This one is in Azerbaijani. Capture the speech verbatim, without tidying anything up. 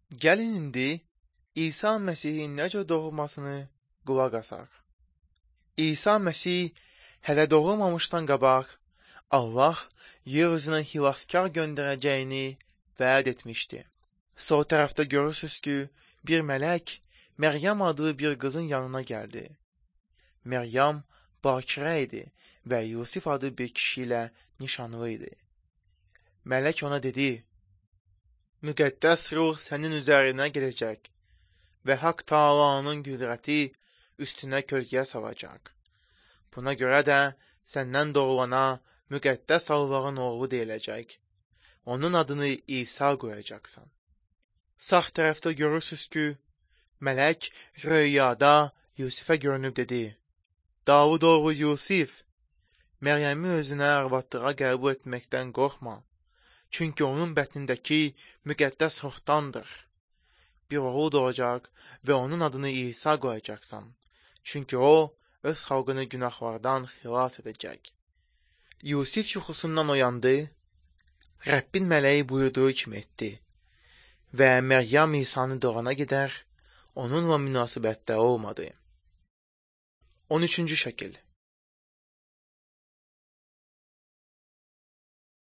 Gəlin indi İsa Məsihin necə doğulmasını qulaq asaq. İsa Məsih hələ doğulmamışdan qabaq Allah yer üzünə xilaskar göndərəcəyini vəd etmişdi. Sol tərəfdə görürsünüz ki, bir mələk Məryəm adlı bir qızın yanına gəldi. Məryəm bakirə idi və Yusif adlı bir kişi ilə nişanlı idi. Mələk ona dedi, müqəddəs ruh sənin üzərinə gələcək və Haqq Taalanın qüdrəti üstünə kölgə salacaq. Buna görə də səndən doğulana müqəddəs Allahın oğlu deyiləcək. Onun adını İsa qoyacaqsan. Sağ tərəfdə görürsünüz ki, mələk röyada Yusifə görünüb dedi, Davud oğlu Yusif, Məryəmi özünə arvadlığa qəbul etməkdən qorxma. Çünki onun bətnindəki müqəddəs ruhdandır. Bir oğul doğacaq və onun adını İsa qoyacaqsan. Çünki o, öz xalqını günahlardan xilas edəcək. Yusif yuxusundan oyandı, Rəbbin mələyi buyurduğu kimi etdi və Məryəm İsanı doğana qədər onunla münasibətdə olmadı. on üçüncü şəkil.